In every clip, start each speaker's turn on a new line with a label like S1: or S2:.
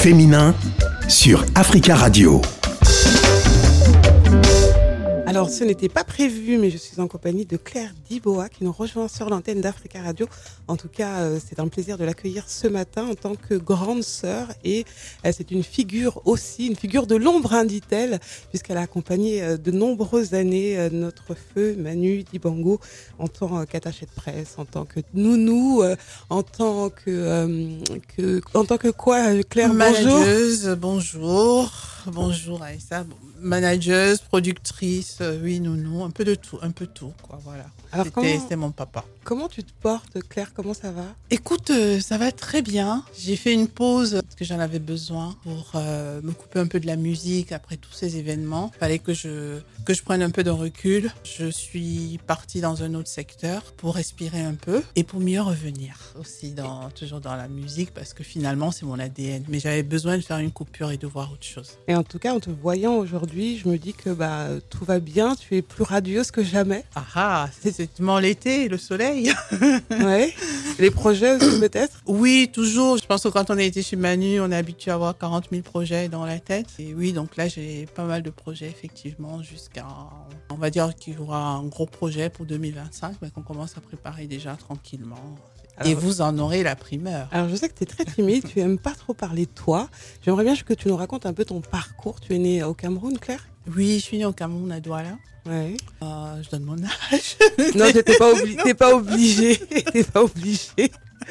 S1: féminin sur Africa Radio.
S2: Alors, ce n'était pas prévu, mais je suis en compagnie de Claire Diboa qui nous rejoint sur l'antenne d'Africa Radio. En tout cas, c'est un plaisir de l'accueillir ce matin en tant que grande sœur. Et c'est une figure aussi, une figure de l'ombre, hein, dit-elle, puisqu'elle a accompagné de nombreuses années notre feu Manu Dibango en tant qu'attaché de presse, en tant que nounou, en tant que quoi, Claire?
S3: Manageuse, bonjour Aïssa, manageuse, productrice, oui, nounou, un peu tout, quoi, voilà.
S2: Alors
S3: c'était mon papa.
S2: Comment tu te portes, Claire? Comment ça va?
S3: Écoute, ça va très bien. J'ai fait une pause parce que j'en avais besoin pour me couper un peu de la musique après tous ces événements. Il fallait que je prenne un peu de recul. Je suis partie dans un autre secteur pour respirer un peu et pour mieux revenir aussi toujours dans la musique parce que finalement c'est mon ADN. Mais j'avais besoin de faire une coupure et de voir autre chose.
S2: Et en tout cas, en te voyant aujourd'hui, je me dis que tout va bien. Tu es plus radieuse que jamais.
S3: Ah, c'est l'été, le soleil.
S2: Ouais. Les projets aussi peut-être?
S3: Oui, toujours. Je pense que quand on a été chez Manu, on est habitué à avoir 40 000 projets dans la tête. Et oui, donc là, j'ai pas mal de projets, effectivement, on va dire qu'il y aura un gros projet pour 2025, mais qu'on commence à préparer déjà tranquillement. Alors, et vous en aurez la primeur.
S2: Alors, je sais que tu es très timide, tu n'aimes pas trop parler de toi. J'aimerais bien que tu nous racontes un peu ton parcours. Tu es née au Cameroun, Claire?
S3: Oui, je suis née au Cameroun, à Douala.
S2: Ouais.
S3: Je donne mon âge.
S2: Non, t'es pas obligé. T'es pas obligé.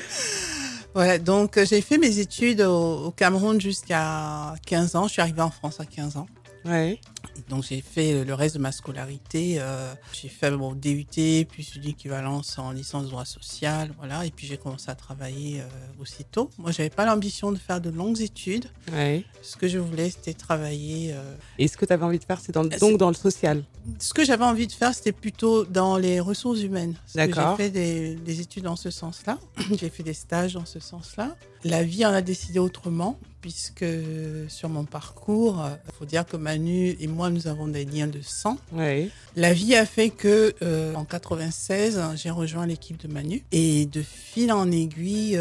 S3: Voilà, donc j'ai fait mes études au Cameroun jusqu'à 15 ans. Je suis arrivée en France à 15 ans.
S2: Ouais.
S3: Donc j'ai fait le reste de ma scolarité, j'ai fait mon DUT, puis j'ai l'équivalence en licence de droit social, voilà, et puis j'ai commencé à travailler aussitôt. Moi, j'avais pas l'ambition de faire de longues études.
S2: Ouais.
S3: Ce que je voulais, c'était travailler.
S2: Et ce que tu avais envie de faire, c'est dans le social?
S3: Ce que j'avais envie de faire, c'était plutôt dans les ressources humaines.
S2: D'accord.
S3: J'ai fait des études dans ce sens-là, j'ai fait des stages dans ce sens-là. La vie en a décidé autrement, puisque sur mon parcours, il faut dire que Manu et moi, nous avons des liens de sang.
S2: Ouais.
S3: La vie a fait que en 96, j'ai rejoint l'équipe de Manu et de fil en aiguille,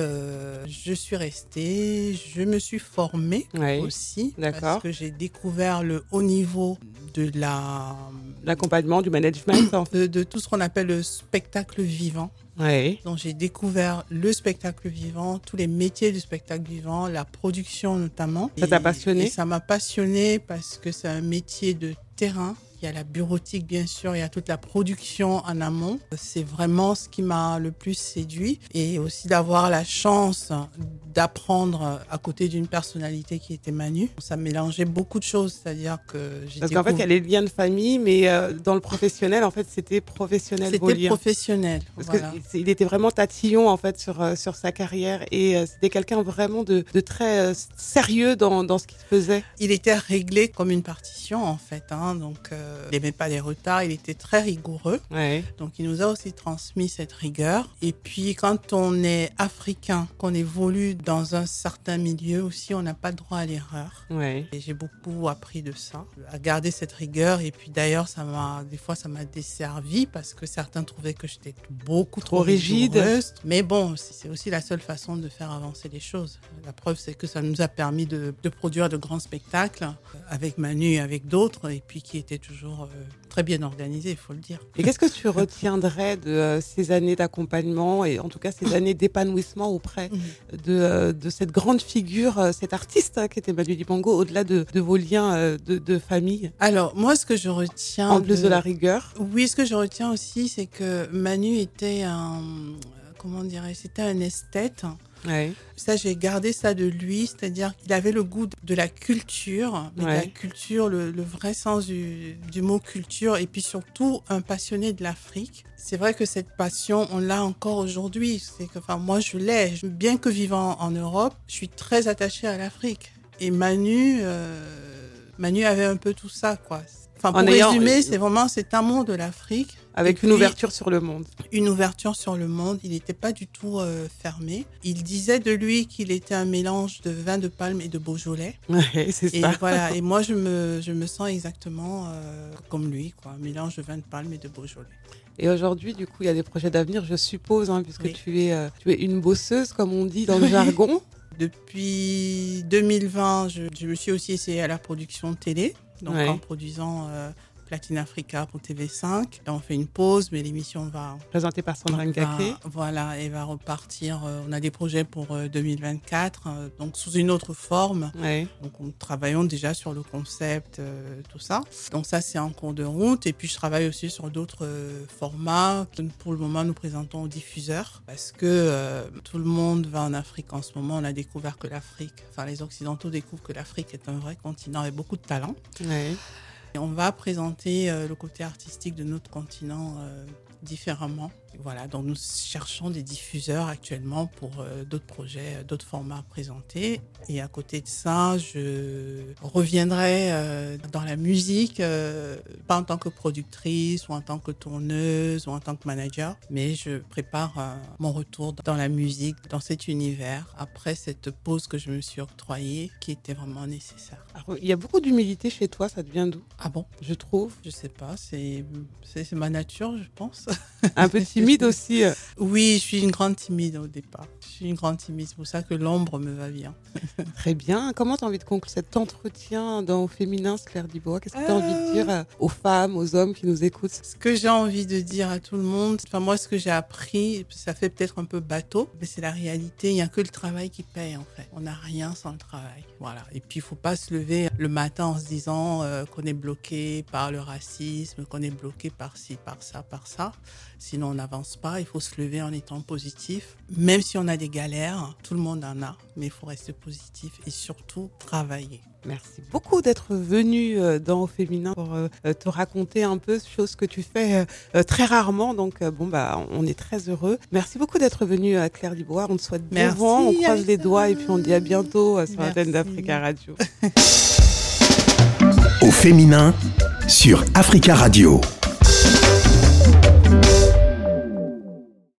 S3: je suis restée, je me suis formée aussi.
S2: D'accord.
S3: Parce que j'ai découvert le haut niveau de
S2: l'accompagnement, du management, en fait.
S3: de tout ce qu'on appelle le spectacle vivant.
S2: Ouais.
S3: Donc j'ai découvert le spectacle vivant, tous les métiers du spectacle vivant, la production notamment.
S2: Ça t'a passionné?
S3: Et ça m'a passionné parce que c'est un métier de terrain. Il y a la bureautique, bien sûr, il y a toute la production en amont. C'est vraiment ce qui m'a le plus séduit. Et aussi d'avoir la chance d'apprendre à côté d'une personnalité qui était Manu. Ça mélangeait beaucoup de choses, c'est-à-dire que j'étais...
S2: Parce qu'en fait, il y a les liens de famille, mais dans le professionnel, en fait, c'était professionnel.
S3: C'était professionnel.
S2: Parce
S3: voilà.
S2: qu'il était vraiment tatillon, en fait, sur sa carrière. Et c'était quelqu'un vraiment de très sérieux dans ce qu'il faisait.
S3: Il était réglé comme une partition, en fait. Hein, donc... il n'aimait pas les retards, il était très rigoureux.
S2: Ouais.
S3: Donc, il nous a aussi transmis cette rigueur. Et puis, quand on est africain, qu'on évolue dans un certain milieu aussi, on n'a pas le droit à l'erreur.
S2: Ouais.
S3: Et j'ai beaucoup appris de ça, à garder cette rigueur. Et puis, d'ailleurs, des fois, ça m'a desservi parce que certains trouvaient que j'étais beaucoup trop
S2: rigide.
S3: Rigoureuse. Mais bon, c'est aussi la seule façon de faire avancer les choses. La preuve, c'est que ça nous a permis de produire de grands spectacles avec Manu et avec d'autres, et puis qui étaient toujours très bien organisé, il faut le dire.
S2: Et qu'est-ce que tu retiendrais de ces années d'accompagnement et en tout cas ces années d'épanouissement auprès de cette grande figure, cet artiste qui était Manu Dibango, au-delà de vos liens de famille?
S3: Alors, moi, ce que je retiens...
S2: En plus de la rigueur.
S3: Oui, ce que je retiens aussi, c'est que Manu était c'était un esthète.
S2: Ouais.
S3: Ça, j'ai gardé ça de lui, c'est-à-dire qu'il avait le goût de la culture, mais de la culture, le vrai sens du mot culture, et puis surtout un passionné de l'Afrique. C'est vrai que cette passion, on l'a encore aujourd'hui. Moi, je l'ai. Bien que vivant en Europe, je suis très attachée à l'Afrique. Et Manu avait un peu tout ça, quoi. Pour résumer, c'est vraiment cet amour de l'Afrique.
S2: Avec une ouverture sur le monde.
S3: Une ouverture sur le monde. Il n'était pas du tout fermé. Il disait de lui qu'il était un mélange de vin de palme et de Beaujolais.
S2: Ouais, c'est ça.
S3: Et voilà. Et moi, je me sens exactement comme lui, quoi. Un mélange de vin de palme et de Beaujolais.
S2: Et aujourd'hui, du coup, il y a des projets d'avenir, je suppose, puisque tu es une bosseuse, comme on dit dans le jargon.
S3: Depuis 2020, je me suis aussi essayée à la production télé, donc en produisant Platine Africa pour TV5. Là, on fait une pause, mais l'émission va...
S2: Présentée par Sandra Ngaké.
S3: Voilà, et va repartir. On a des projets pour 2024, donc sous une autre forme. Donc, nous travaillons déjà sur le concept, tout ça. Donc ça, c'est en cours de route. Et puis, je travaille aussi sur d'autres formats. Pour le moment, nous présentons aux diffuseurs parce que tout le monde va en Afrique en ce moment. On a découvert que les Occidentaux découvrent que l'Afrique est un vrai continent avec beaucoup de talent. Et on va présenter le côté artistique de notre continent différemment. Voilà, donc nous cherchons des diffuseurs actuellement pour d'autres projets, d'autres formats à présenter. Et à côté de ça, je reviendrai dans la musique, pas en tant que productrice ou en tant que tourneuse ou en tant que manager, mais je prépare mon retour dans la musique, dans cet univers, après cette pause que je me suis octroyée, qui était vraiment nécessaire.
S2: Alors, il y a beaucoup d'humilité chez toi, ça te vient d'où?
S3: Ah bon?
S2: Je trouve.
S3: Je sais pas, c'est ma nature, je pense.
S2: Un peu timide aussi.
S3: Oui, je suis une grande timide au départ. Je suis une grande timide, c'est pour ça que l'ombre me va bien.
S2: Très bien. Comment tu as envie de conclure cet entretien dans Au Féminin, Claire Dibois? Qu'est-ce que tu as envie de dire aux femmes, aux hommes qui nous écoutent?
S3: Ce que j'ai envie de dire à tout le monde, moi, ce que j'ai appris, ça fait peut-être un peu bateau, mais c'est la réalité. Il n'y a que le travail qui paye, en fait. On n'a rien sans le travail. Voilà. Et puis, il ne faut pas se lever le matin en se disant qu'on est bloqué par le racisme, qu'on est bloqué par ci, par ça, par ça. Sinon, on n'avance pas. Il faut se lever en étant positif. Même si on a des galères, tout le monde en a, mais il faut rester positif et surtout travailler.
S2: Merci beaucoup d'être venu dans Au Féminin pour te raconter un peu choses que tu fais très rarement. Donc, on est très heureux. Merci beaucoup d'être venu, Claire Dibois. On te souhaite bon vent, on croise les doigts et puis on dit à bientôt sur l'antenne d'Africa Radio.
S1: Au Féminin sur Africa Radio.